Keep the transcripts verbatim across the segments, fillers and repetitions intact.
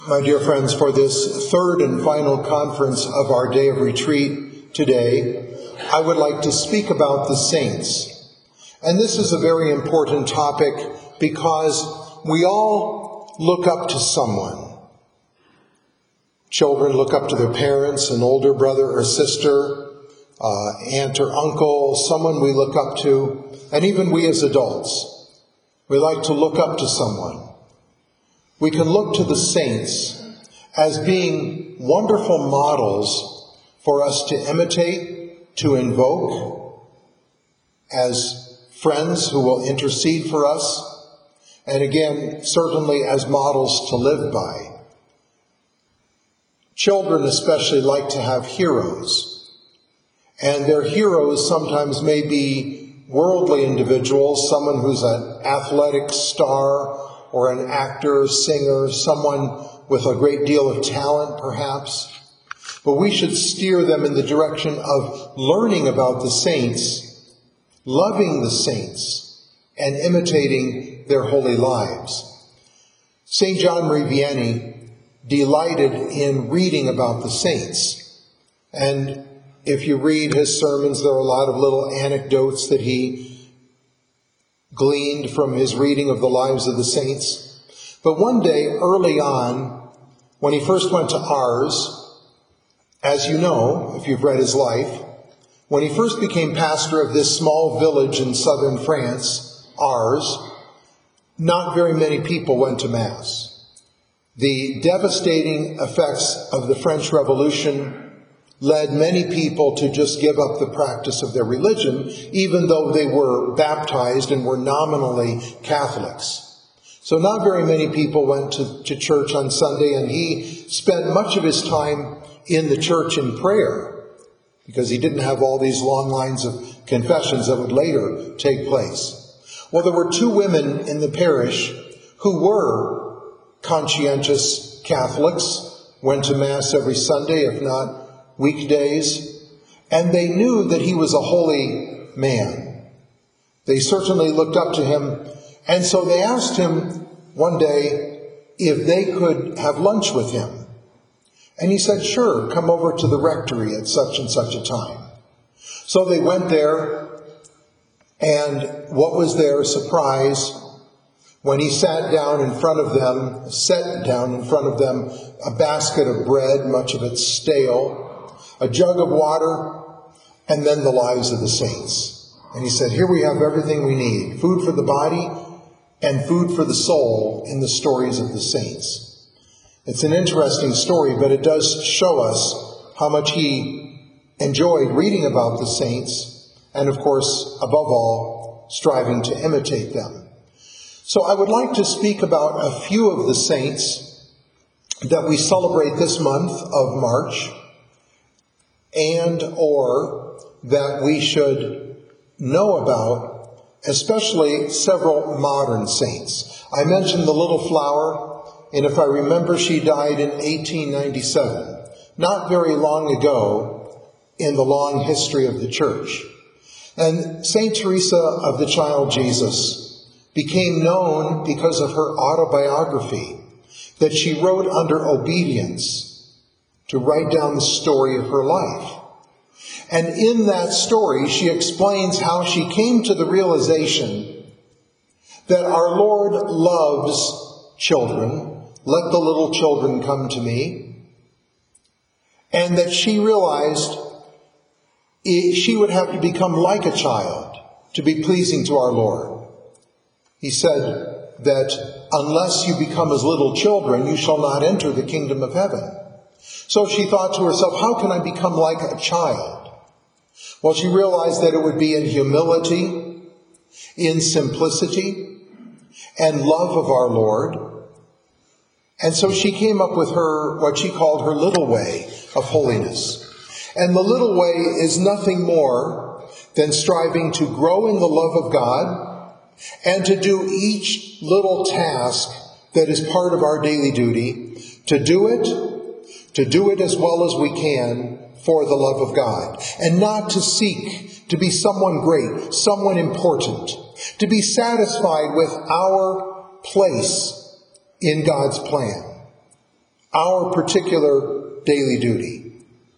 My dear friends, for this third and final conference of our day of retreat today, I would like to speak about the saints. And this is a very important topic because we all look up to someone. Children look up to their parents, an older brother or sister, uh, aunt or uncle, someone we look up to, and even we as adults, we like to look up to someone. We can look to the saints as being wonderful models for us to imitate, to invoke, as friends who will intercede for us, and again, certainly as models to live by. Children especially like to have heroes, and their heroes sometimes may be worldly individuals, someone who's an athletic star, or an actor, singer, someone with a great deal of talent, perhaps. But we should steer them in the direction of learning about the saints, loving the saints, and imitating their holy lives. Saint John Marie Vianney delighted in reading about the saints. And if you read his sermons, there are a lot of little anecdotes that he gleaned from his reading of the lives of the saints. But one day, early on, when he first went to Ars, as you know, if you've read his life, when he first became pastor of this small village in southern France, Ars, not very many people went to Mass. The devastating effects of the French Revolution led many people to just give up the practice of their religion, even though they were baptized and were nominally Catholics. So not very many people went to, to church on Sunday, and he spent much of his time in the church in prayer, because he didn't have all these long lines of confessions that would later take place. Well, there were two women in the parish who were conscientious Catholics, went to Mass every Sunday, if not weekdays, and they knew that he was a holy man. They certainly looked up to him, and so they asked him one day if they could have lunch with him. And he said, sure, come over to the rectory at such and such a time. So they went there, and what was their surprise when he sat down in front of them, set down in front of them a basket of bread, much of it stale, a jug of water, and then the lives of the saints. And he said, here we have everything we need, food for the body and food for the soul in the stories of the saints. It's an interesting story, but it does show us how much he enjoyed reading about the saints, and of course, above all, striving to imitate them. So I would like to speak about a few of the saints that we celebrate this month of March, and or that we should know about, especially several modern saints. I mentioned the Little Flower, and if I remember, she died in eighteen ninety-seven, not very long ago in the long history of the church. And Saint Teresa of the Child Jesus became known because of her autobiography that she wrote under obedience, to write down the story of her life. And in that story, she explains how she came to the realization that our Lord loves children. Let the little children come to me. And that she realized she would have to become like a child to be pleasing to our Lord. He said that unless you become as little children, you shall not enter the kingdom of heaven. So she thought to herself, how can I become like a child? Well, she realized that it would be in humility, in simplicity, and love of our Lord. And so she came up with her, what she called her little way of holiness. And the little way is nothing more than striving to grow in the love of God and to do each little task that is part of our daily duty, to do it to do it as well as we can for the love of God, and not to seek to be someone great, someone important, to be satisfied with our place in God's plan. our particular daily duty.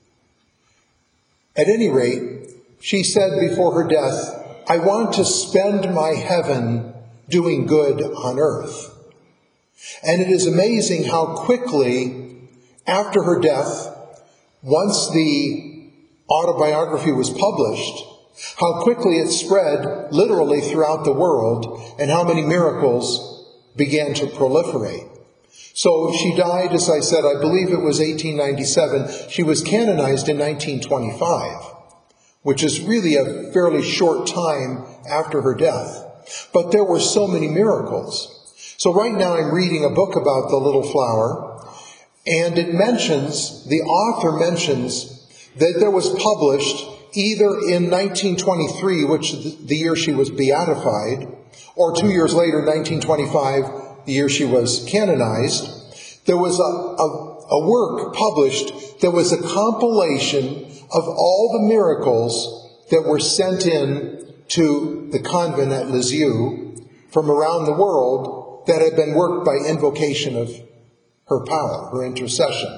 At any rate, she said before her death, I want to spend my heaven doing good on earth. And it is amazing how quickly, after her death, once the autobiography was published, how quickly it spread literally throughout the world and how many miracles began to proliferate. So she died, as I said, I believe it was eighteen ninety-seven. She was canonized in nineteen twenty-five, which is really a fairly short time after her death. But there were so many miracles. So right now I'm reading a book about the little flower, and it mentions, the author mentions, that there was published either in nineteen twenty-three, which the year she was beatified, or two years later, nineteen twenty-five, the year she was canonized, there was a, a, a work published that was a compilation of all the miracles that were sent in to the convent at Lisieux from around the world that had been worked by invocation of her power, her intercession.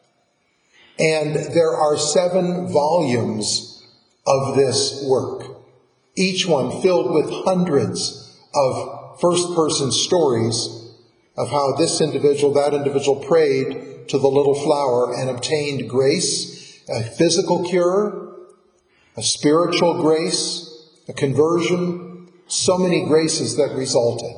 And there are seven volumes of this work, each one filled with hundreds of first-person stories of how this individual, that individual prayed to the little flower and obtained grace, a physical cure, a spiritual grace, a conversion, so many graces that resulted.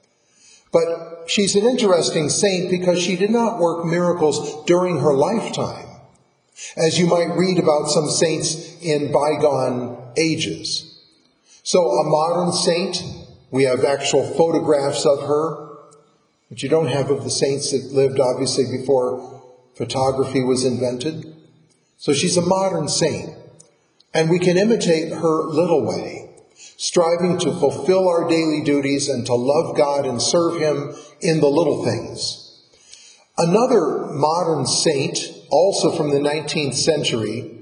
But she's an interesting saint because she did not work miracles during her lifetime, as you might read about some saints in bygone ages. So a modern saint, we have actual photographs of her, but you don't have of the saints that lived obviously before photography was invented. So she's a modern saint, and we can imitate her little way, striving to fulfill our daily duties and to love God and serve Him in the little things. Another modern saint, also from the nineteenth century,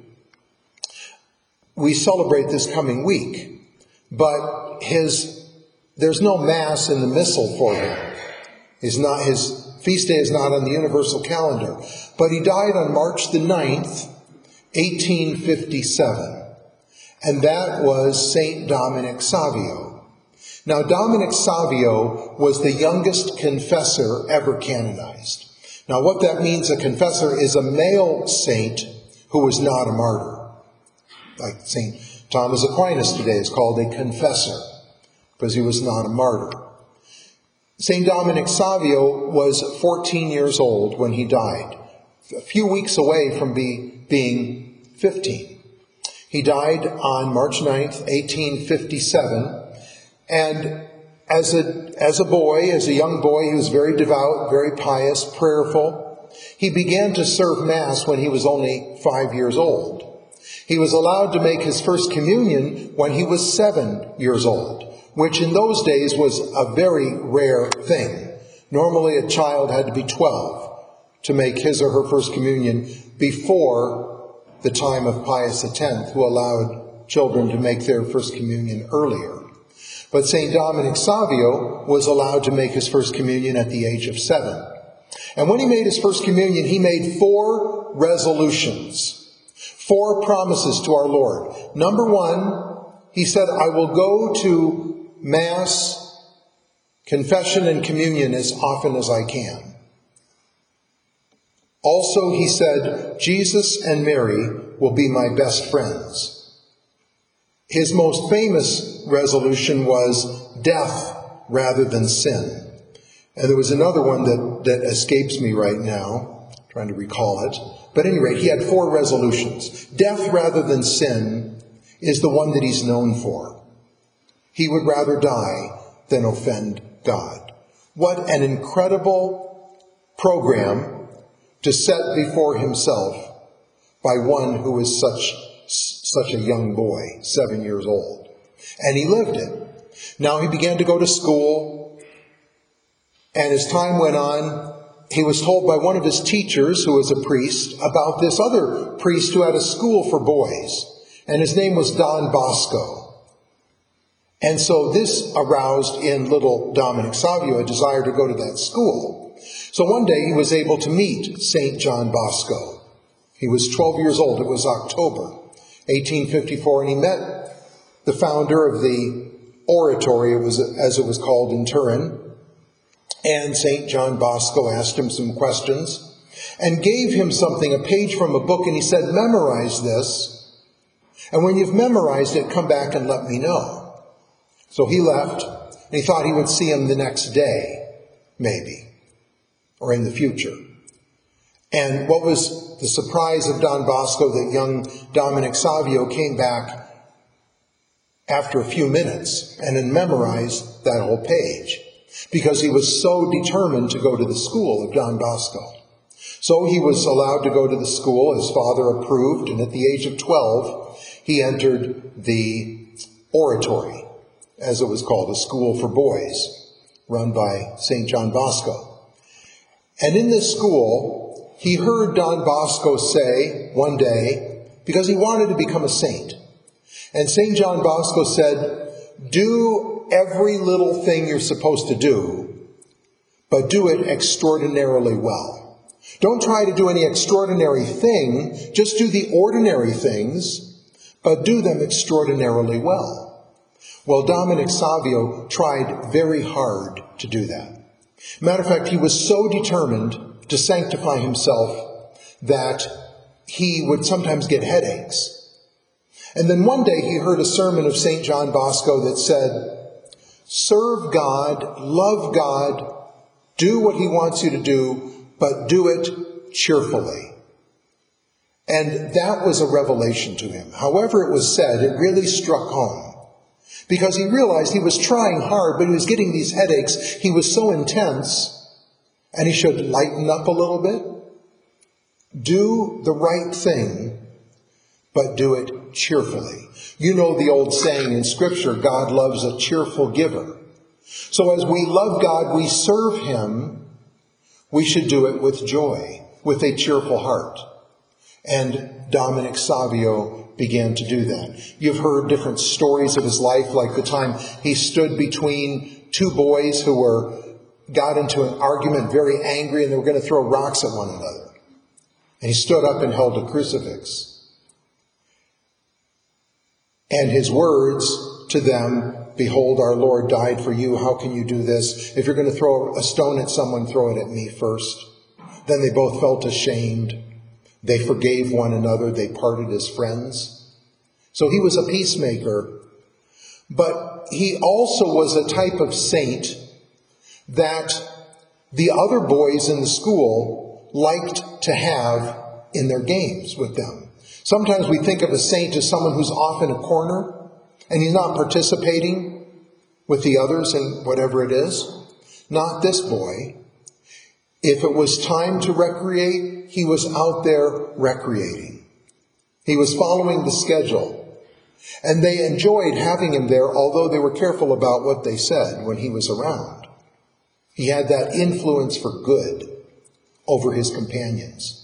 we celebrate this coming week, but his there's no Mass in the Missal for him. He's not, his feast day is not on the universal calendar. But he died on March the ninth, eighteen fifty-seven. And that was Saint Dominic Savio. Now, Dominic Savio was the youngest confessor ever canonized. Now, what that means, a confessor is a male saint who was not a martyr. Like Saint Thomas Aquinas today is called a confessor, because he was not a martyr. Saint Dominic Savio was fourteen years old when he died, a few weeks away from be, being fifteen. He died on March ninth, eighteen fifty-seven, and as a, as a boy, as a young boy, he was very devout, very pious, prayerful. He began to serve Mass when he was only five years old. He was allowed to make his first communion when he was seven years old, which in those days was a very rare thing. Normally a child had to be twelve to make his or her first communion before the time of Pius X, who allowed children to make their first communion earlier. But Saint Dominic Savio was allowed to make his first communion at the age of seven. And when he made his first communion, he made four resolutions, four promises to our Lord. Number one, he said, I will go to Mass, confession, and communion as often as I can. Also, he said, Jesus and Mary will be my best friends. His most famous resolution was death rather than sin. And there was another one that, that escapes me right now, I'm trying to recall it. But at any rate, he had four resolutions. Death rather than sin is the one that he's known for. He would rather die than offend God. What an incredible program to set before himself by one who is such, such a young boy, seven years old. And he lived it. Now he began to go to school, and as time went on, he was told by one of his teachers, who was a priest, about this other priest who had a school for boys, and his name was Don Bosco. And so this aroused in little Dominic Savio a desire to go to that school. So one day he was able to meet Saint John Bosco. He was twelve years old. It was October eighteen fifty-four, and he met the founder of the oratory, it was, as it was called in Turin. And Saint John Bosco asked him some questions and gave him something, a page from a book, and he said, memorize this, and when you've memorized it, come back and let me know. So he left, and he thought he would see him the next day, maybe, or in the future. And what was the surprise of Don Bosco that young Dominic Savio came back after a few minutes and had memorized that whole page, because he was so determined to go to the school of Don Bosco. So he was allowed to go to the school. His father approved, and at the age of twelve, he entered the oratory, as it was called, a school for boys, run by Saint John Bosco. And in this school, he heard Don Bosco say one day, because he wanted to become a saint, and Saint John Bosco said, do every little thing you're supposed to do, but do it extraordinarily well. Don't try to do any extraordinary thing, just do the ordinary things, but do them extraordinarily well. Well, Dominic Savio tried very hard to do that. Matter of fact, he was so determined to sanctify himself that he would sometimes get headaches. And then one day he heard a sermon of Saint John Bosco that said, serve God, love God, do what he wants you to do, but do it cheerfully. And that was a revelation to him. However it was said, it really struck home, because he realized he was trying hard, but he was getting these headaches. He was so intense, and he should lighten up a little bit. Do the right thing, but do it cheerfully. You know the old saying in Scripture, God loves a cheerful giver. So as we love God, we serve him, we should do it with joy, with a cheerful heart. And Dominic Savio began to do that. You've heard different stories of his life, like the time he stood between two boys who were got into an argument, very angry, and they were going to throw rocks at one another. And he stood up and held a crucifix. And his words to them, behold, our Lord died for you. How can you do this? If you're going to throw a stone at someone, throw it at me first. Then they both felt ashamed. They forgave one another. They parted as friends. So he was a peacemaker. But he also was a type of saint that the other boys in the school liked to have in their games with them. Sometimes we think of a saint as someone who's off in a corner and he's not participating with the others in whatever it is. Not this boy. If it was time to recreate, he was out there recreating. He was following the schedule. And they enjoyed having him there, although they were careful about what they said when he was around. He had that influence for good over his companions.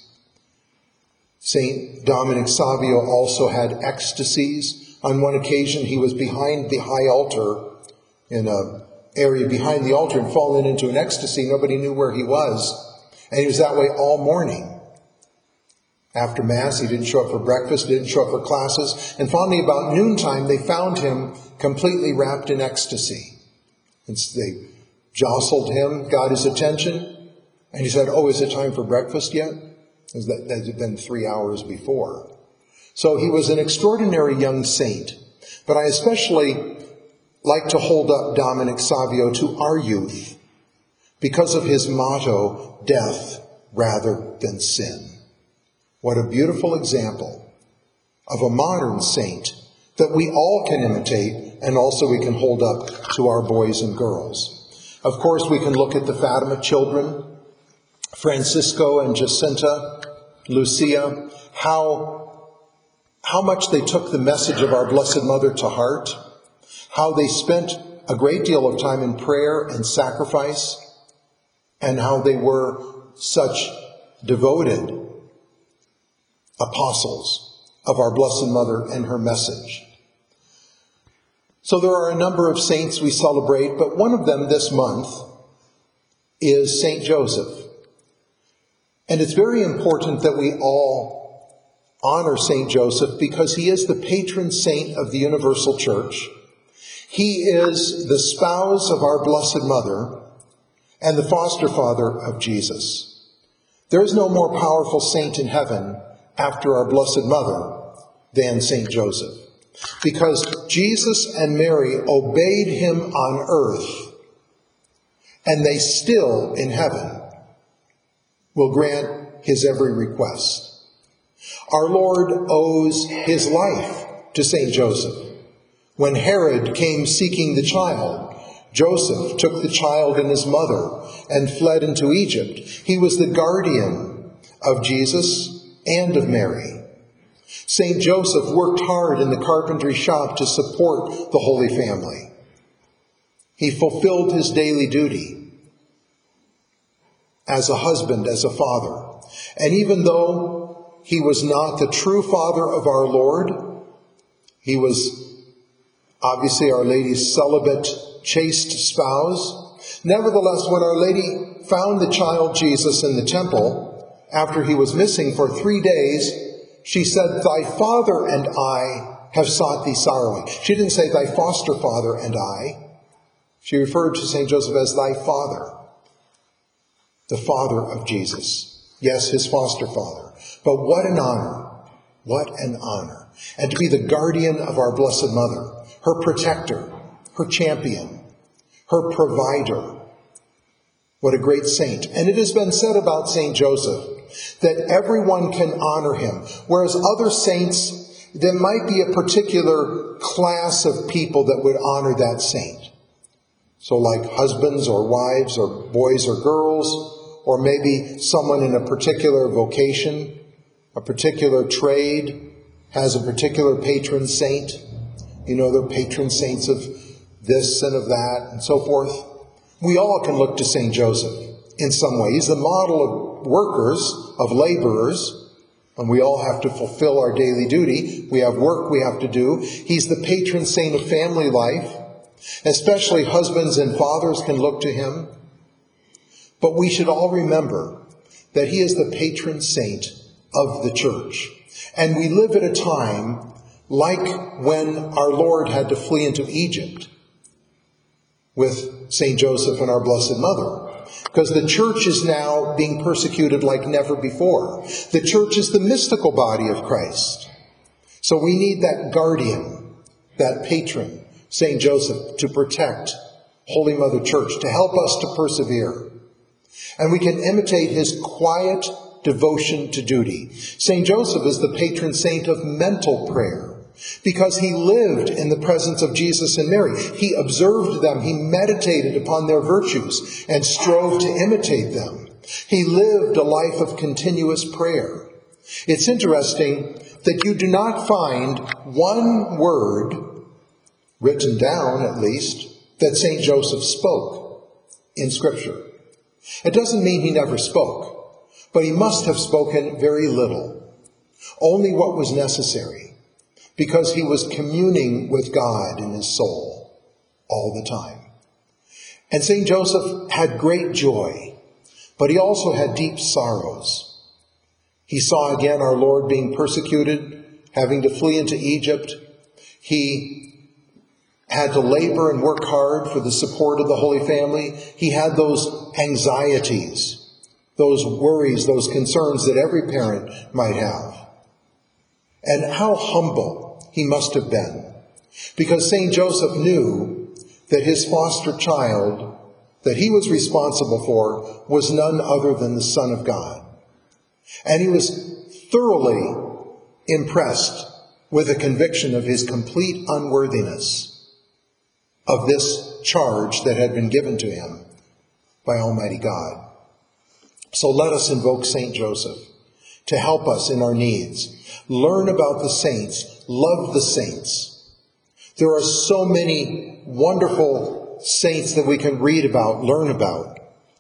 Saint Dominic Savio also had ecstasies. On one occasion, he was behind the high altar, in an area behind the altar, and fallen into an ecstasy. Nobody knew where he was. And he was that way all morning. After Mass, he didn't show up for breakfast, didn't show up for classes. And finally, about noontime, they found him completely wrapped in ecstasy. And they jostled him, got his attention, and he said, oh, is it time for breakfast yet? That, that had been three hours before. So he was an extraordinary young saint. But I especially like to hold up Dominic Savio to our youth because of his motto, death rather than sin. What a beautiful example of a modern saint that we all can imitate, and also we can hold up to our boys and girls. Of course, we can look at the Fatima children, Francisco and Jacinta, Lucia, how, how much they took the message of our Blessed Mother to heart, how they spent a great deal of time in prayer and sacrifice, and how they were such devoted apostles of our Blessed Mother and her message. So there are a number of saints we celebrate, but one of them this month is Saint Joseph. And it's very important that we all honor Saint Joseph because he is the patron saint of the Universal Church. He is the spouse of our Blessed Mother and the foster father of Jesus. There is no more powerful saint in heaven after our Blessed Mother than Saint Joseph, because Jesus and Mary obeyed him on earth, and they still in heaven will grant his every request. Our Lord owes his life to Saint Joseph. When Herod came seeking the child, Joseph took the child and his mother and fled into Egypt. He was the guardian of Jesus and of Mary. Saint Joseph worked hard in the carpentry shop to support the Holy Family. He fulfilled his daily duty as a husband, as a father. And even though he was not the true father of our Lord, he was obviously Our Lady's celibate, chaste spouse. Nevertheless, when Our Lady found the child Jesus in the temple, after he was missing for three days, she said, "Thy father and I have sought thee sorrowing." She didn't say, "Thy foster father and I." She referred to Saint Joseph as thy father, the father of Jesus. Yes, his foster father. But what an honor. What an honor. And to be the guardian of our Blessed Mother, her protector, her champion, her provider. What a great saint. And it has been said about Saint Joseph that everyone can honor him, whereas other saints, there might be a particular class of people that would honor that saint. So like husbands or wives or boys or girls, or maybe someone in a particular vocation, a particular trade, has a particular patron saint. You know, they're patron saints of this and of that and so forth. We all can look to Saint Joseph in some way. He's the model of workers, of laborers, and we all have to fulfill our daily duty. We have work we have to do. He's the patron saint of family life. Especially husbands and fathers can look to him. But we should all remember that he is the patron saint of the church. And we live at a time like when our Lord had to flee into Egypt with Saint Joseph and our Blessed Mother. Because the church is now being persecuted like never before. The church is the mystical body of Christ. So we need that guardian, that patron, Saint Joseph, to protect Holy Mother Church, to help us to persevere. And we can imitate his quiet devotion to duty. Saint Joseph is the patron saint of mental prayer because he lived in the presence of Jesus and Mary. He observed them. He meditated upon their virtues and strove to imitate them. He lived a life of continuous prayer. It's interesting that you do not find one word, written down at least, that Saint Joseph spoke in Scripture. It doesn't mean he never spoke, but he must have spoken very little, only what was necessary, because he was communing with God in his soul all the time. And Saint Joseph had great joy, but he also had deep sorrows. He saw again our Lord being persecuted, having to flee into Egypt. He had to labor and work hard for the support of the Holy Family. He had those anxieties, those worries, those concerns that every parent might have. And how humble he must have been, because Saint Joseph knew that his foster child that he was responsible for was none other than the Son of God. And he was thoroughly impressed with a conviction of his complete unworthiness of this charge that had been given to him by Almighty God. So let us invoke Saint Joseph to help us in our needs. Learn about the saints. Love the saints. There are so many wonderful saints that we can read about, learn about.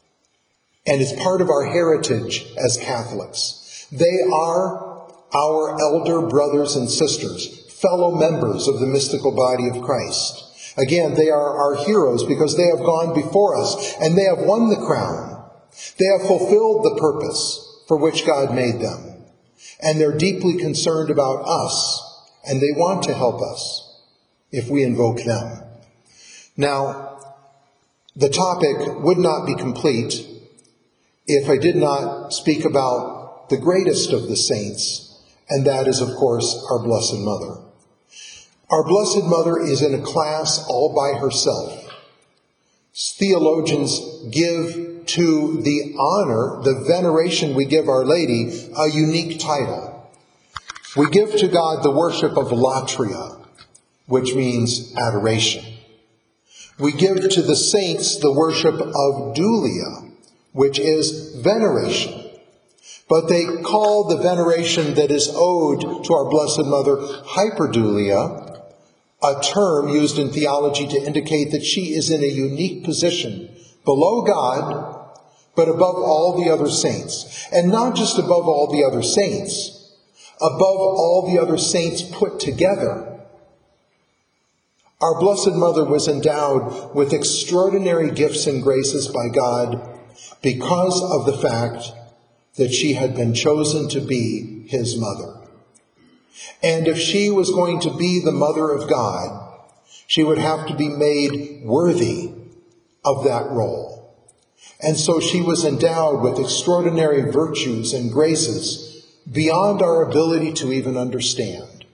And it's part of our heritage as Catholics. They are our elder brothers and sisters, fellow members of the mystical body of Christ. Again, they are our heroes because they have gone before us and they have won the crown. They have fulfilled the purpose for which God made them. And they're deeply concerned about us, and they want to help us if we invoke them. Now, the topic would not be complete if I did not speak about the greatest of the saints, and that is, of course, our Blessed Mother. Our Blessed Mother is in a class all by herself. Theologians give to the honor, the veneration we give Our Lady, a unique title. We give to God the worship of latria, which means adoration. We give to the saints the worship of dulia, which is veneration. But they call the veneration that is owed to our Blessed Mother hyperdulia, a term used in theology to indicate that she is in a unique position below God, but above all the other saints. And not just above all the other saints, above all the other saints put together. Our Blessed Mother was endowed with extraordinary gifts and graces by God because of the fact that she had been chosen to be his mother. And if she was going to be the mother of God, she would have to be made worthy of that role. And so she was endowed with extraordinary virtues and graces beyond our ability to even understand.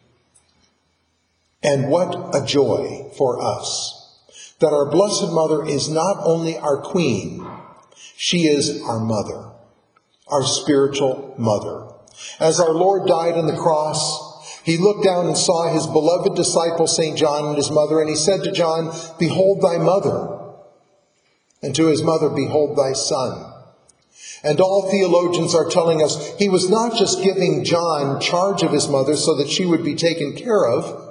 And what a joy for us that our Blessed Mother is not only our queen, she is our mother, our spiritual mother. As our Lord died on the cross, he looked down and saw his beloved disciple, Saint John, and his mother, and he said to John, "Behold thy mother," and to his mother, "Behold thy son." And all theologians are telling us he was not just giving John charge of his mother so that she would be taken care of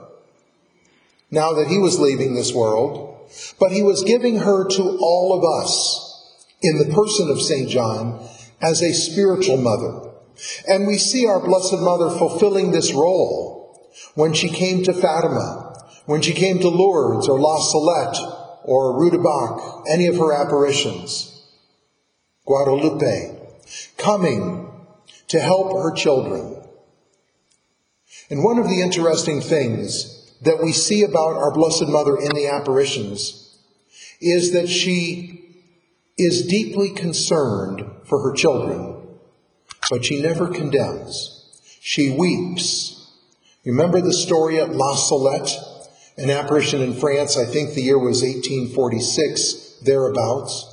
now that he was leaving this world, but he was giving her to all of us in the person of Saint John as a spiritual mother. And we see our Blessed Mother fulfilling this role when she came to Fatima, when she came to Lourdes or La Salette or Rue de Bac, any of her apparitions, Guadalupe, coming to help her children. And one of the interesting things that we see about our Blessed Mother in the apparitions is that she is deeply concerned for her children, but she never condemns. She weeps. Remember the story at La Salette, an apparition in France? I think the year was eighteen forty-six, thereabouts.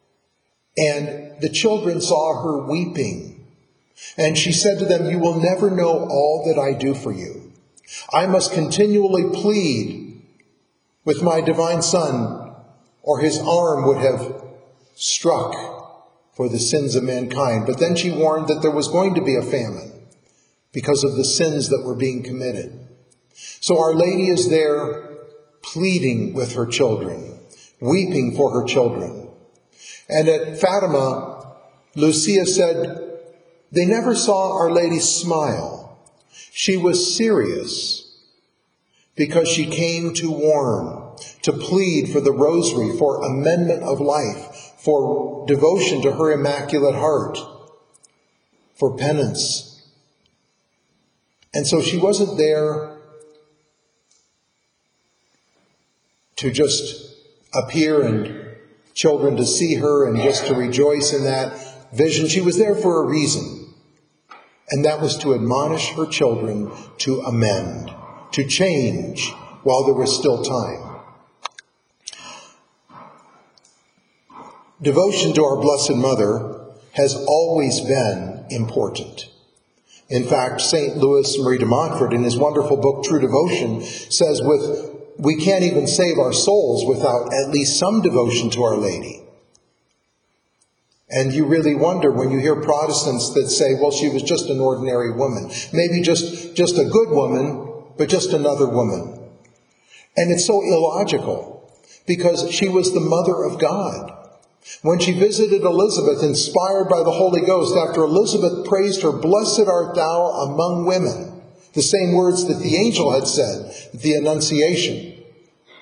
And the children saw her weeping. And she said to them, "You will never know all that I do for you. I must continually plead with my divine Son, or his arm would have struck for the sins of mankind." But then she warned that there was going to be a famine because of the sins that were being committed. So Our Lady is there pleading with her children, weeping for her children. And at Fatima, Lucia said, they never saw Our Lady smile. She was serious because she came to warn, to plead for the rosary, for amendment of life, for devotion to her Immaculate Heart, for penance. And so she wasn't there to just appear and children to see her and just to rejoice in that vision. She was there for a reason. And that was to admonish her children to amend, to change while there was still time. Devotion to our Blessed Mother has always been important. In fact, Saint Louis Marie de Montfort, in his wonderful book, True Devotion, says with we can't even save our souls without at least some devotion to Our Lady. And you really wonder when you hear Protestants that say, well, she was just an ordinary woman. Maybe just, just a good woman, but just another woman. And it's so illogical because she was the mother of God. When she visited Elizabeth, inspired by the Holy Ghost, after Elizabeth praised her, "Blessed art thou among women," the same words that the angel had said at the Annunciation.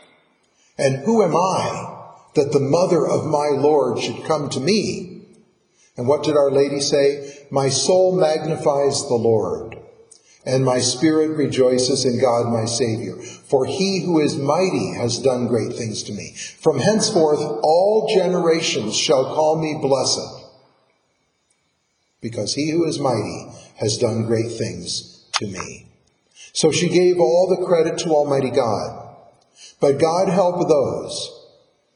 "And who am I that the mother of my Lord should come to me?" And what did Our Lady say? My soul magnifies the Lord, and my spirit rejoices in God my Savior. For he who is mighty has done great things to me. From henceforth all generations shall call me blessed, because he who is mighty has done great things to me. So she gave all the credit to Almighty God. But God help those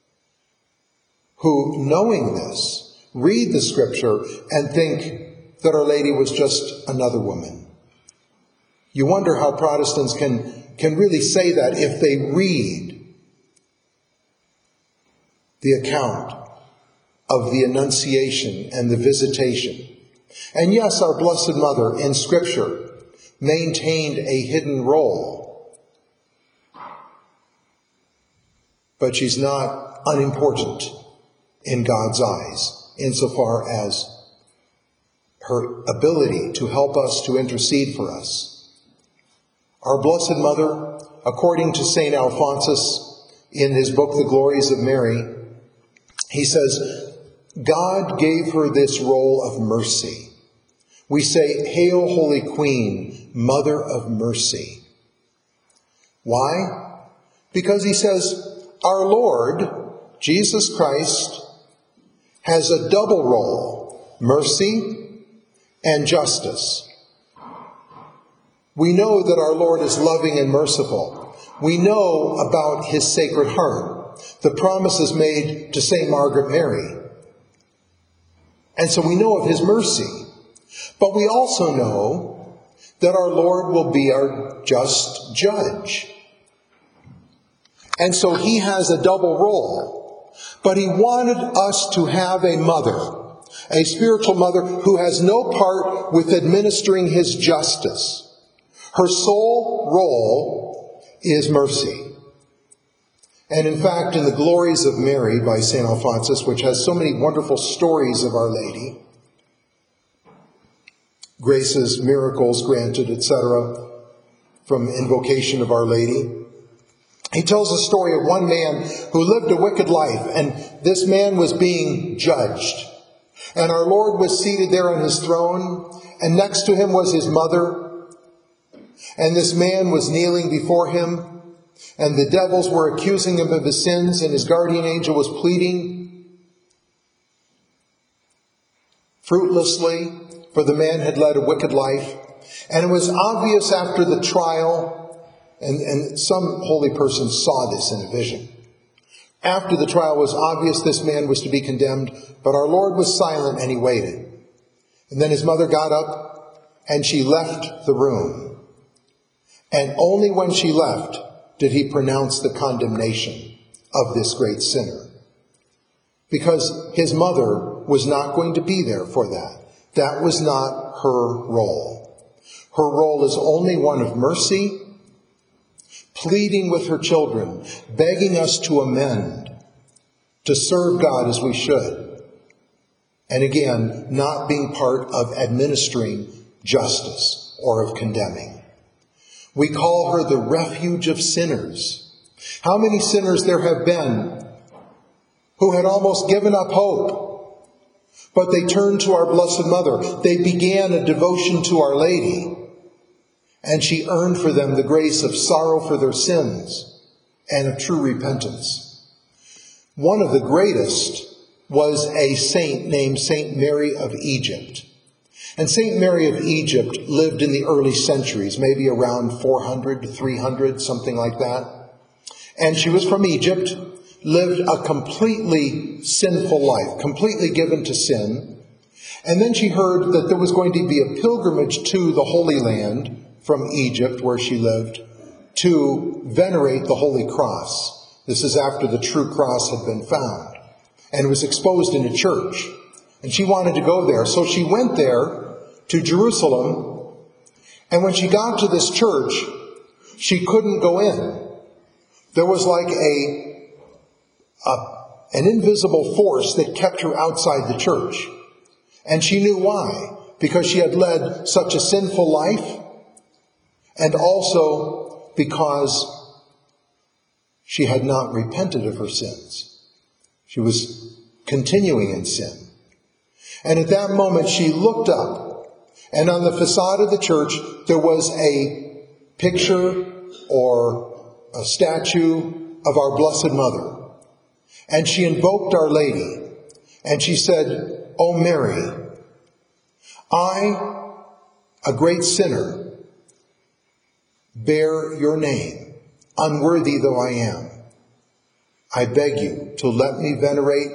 who, knowing this, read the scripture and think that Our Lady was just another woman. You wonder how Protestants can, can really say that if they read the account of the Annunciation and the Visitation. And yes, our Blessed Mother in Scripture maintained a hidden role, but she's not unimportant in God's eyes, insofar as her ability to help us, to intercede for us. Our Blessed Mother, according to Saint Alphonsus in his book, The Glories of Mary, he says, God gave her this role of mercy. We say, Hail, Holy Queen, Mother of Mercy. Why? Because he says, our Lord, Jesus Christ, has a double role, mercy and justice. We know that our Lord is loving and merciful. We know about his Sacred Heart, the promises made to Saint Margaret Mary. And so we know of his mercy. But we also know that our Lord will be our just judge. And so he has a double role. But he wanted us to have a mother, a spiritual mother who has no part with administering his justice. Her sole role is mercy. And in fact, in the Glories of Mary by Saint Alphonsus, which has so many wonderful stories of Our Lady, graces, miracles granted, et cetera, from invocation of Our Lady, he tells the story of one man who lived a wicked life, and this man was being judged. And our Lord was seated there on his throne, and next to him was his mother. And this man was kneeling before him, and the devils were accusing him of his sins, and his guardian angel was pleading fruitlessly, for the man had led a wicked life. And it was obvious after the trial, and, and some holy persons saw this in a vision. After the trial was obvious this man was to be condemned, but our Lord was silent and he waited. And then his mother got up and she left the room. And only when she left did he pronounce the condemnation of this great sinner. Because his mother was not going to be there for that. That was not her role. Her role is only one of mercy, pleading with her children, begging us to amend, to serve God as we should. And again, not being part of administering justice or of condemning. We call her the refuge of sinners. How many sinners there have been who had almost given up hope, but they turned to our Blessed Mother. They began a devotion to Our Lady, and she earned for them the grace of sorrow for their sins and of true repentance. One of the greatest was a saint named Saint Mary of Egypt. And Saint Mary of Egypt lived in the early centuries, maybe around four hundred to three hundred, something like that. And she was from Egypt, lived a completely sinful life, completely given to sin. And then she heard that there was going to be a pilgrimage to the Holy Land from Egypt, where she lived, to venerate the Holy Cross. This is after the true cross had been found. And it was exposed in a church. And she wanted to go there. So she went there to Jerusalem. And when she got to this church, she couldn't go in. There was like a, a an invisible force that kept her outside the church. And she knew why. Because she had led such a sinful life, and also because she had not repented of her sins. She was continuing in sin. And at that moment, she looked up, and on the facade of the church, there was a picture or a statue of our Blessed Mother. And she invoked Our Lady, and she said, "O Mary, I, a great sinner, bear your name, unworthy though I am. I beg you to let me venerate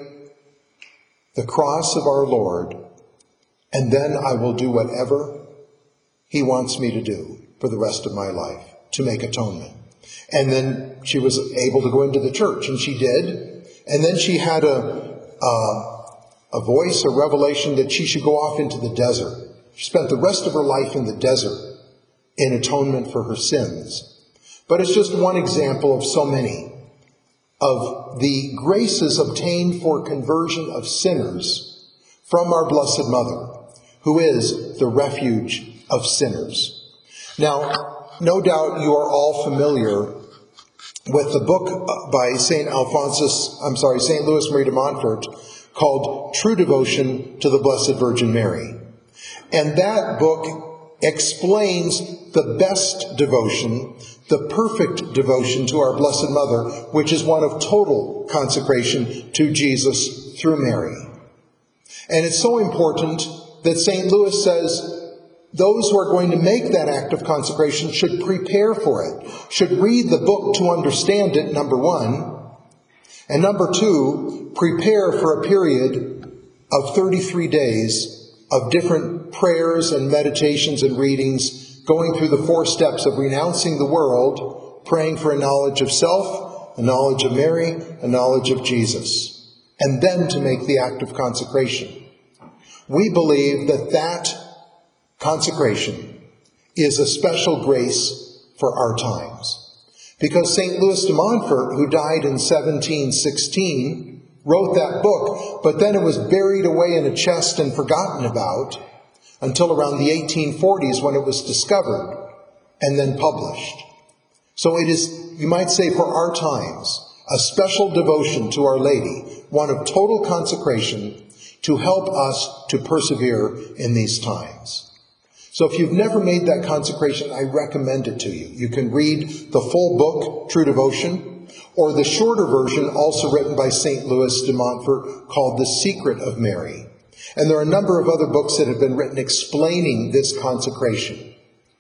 the cross of our Lord, and then I will do whatever he wants me to do for the rest of my life to make atonement." And then she was able to go into the church, and she did. And then she had a, a, a voice, a revelation that she should go off into the desert. She spent the rest of her life in the desert in atonement for her sins. But it's just one example of so many of the graces obtained for conversion of sinners from our Blessed Mother, who is the refuge of sinners. Now, no doubt you are all familiar with the book by Saint Alphonsus, I'm sorry, Saint Louis Marie de Montfort, called True Devotion to the Blessed Virgin Mary. And that book explains the best devotion, the perfect devotion to our Blessed Mother, which is one of total consecration to Jesus through Mary. And it's so important that Saint Louis says those who are going to make that act of consecration should prepare for it, should read the book to understand it, number one. And number two, prepare for a period of thirty-three days of different prayers and meditations and readings, going through the four steps of renouncing the world, praying for a knowledge of self, a knowledge of Mary, a knowledge of Jesus, and then to make the act of consecration. We believe that that consecration is a special grace for our times. Because Saint Louis de Montfort, who died in seventeen sixteen, wrote that book, but then it was buried away in a chest and forgotten about until around the eighteen forties when it was discovered and then published. So it is, you might say, for our times, a special devotion to Our Lady, one of total consecration to help us to persevere in these times. So if you've never made that consecration, I recommend it to you. You can read the full book, True Devotion, or the shorter version, also written by Saint Louis de Montfort, called The Secret of Mary. And there are a number of other books that have been written explaining this consecration.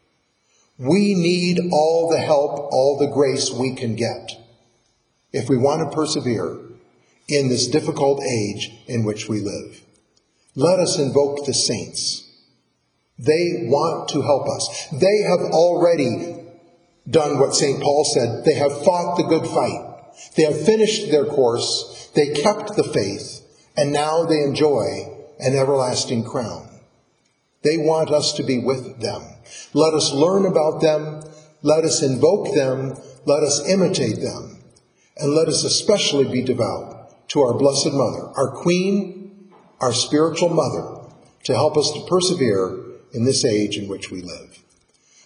We need all the help, all the grace we can get if we want to persevere in this difficult age in which we live. Let us invoke the saints. They want to help us. They have already done what Saint Paul said. They have fought the good fight. They have finished their course. They kept the faith. And now they enjoy an everlasting crown. They want us to be with them. Let us learn about them. Let us invoke them. Let us imitate them. And let us especially be devout to our Blessed Mother, our Queen, our spiritual mother, to help us to persevere in this age in which we live.